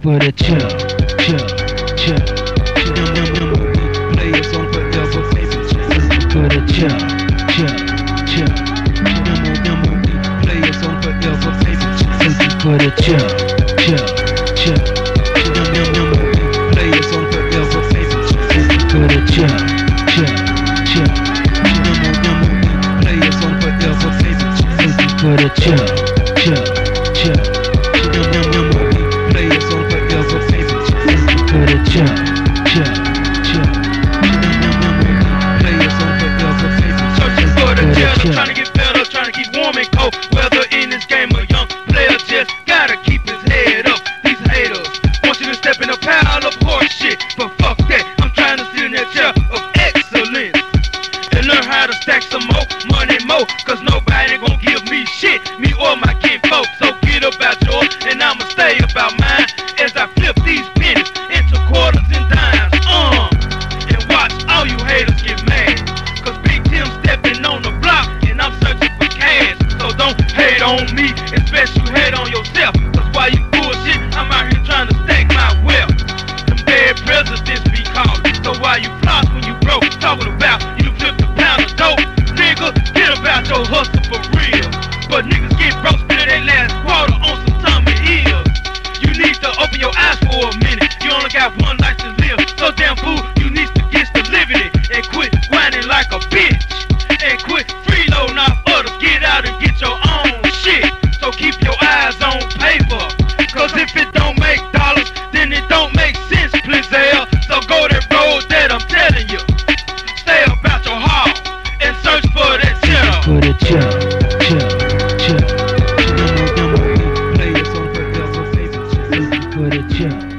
for the chill. Players on forever, searching for the chill. Players on forever, searching for the chill. Players on forever, searching for the chill. Players on forever, searching for the chill. Players on forever, searching for the chill. Players on forever, searching for the chill. I'm trying to get better, trying to keep warm and cold. Whether in this game a young player just gotta keep his head up. These haters want you to step in a pile of horse shit, but fuck that. I'm trying to sit in that chair of excellence and learn how to stack some more money, cause nobody gon' give me shit, me or my kinfolk. So get about yours and I'ma stay about mine as I flip these pennies into quarters and dimes. And watch all you haters get mad, cause Big Tim stepping on the block and I'm searching for cash. So don't hate on me, especially hate on yourself, cause while you bullshit, I'm out here trying to stack my wealth. Them dead presidents be calling, so why you floss when you broke? Talking about you flipped a pound of dope. Nigga, get about your hustle for real. But niggas get broke, spend their last quarter on some Tommy Hills. You need to open your eyes for a minute. You only got one life to live, so damn fool, you need to get to living it and quit whining like a bitch and quit freeloading off others. Get out and get your own shit. So keep your eyes on paper, cause if it don't make dollars, then it don't make sense, please hell. So go that road that I'm telling you. Stay about your heart and search for that chill. for the chill. Players on forever, searching for the chill.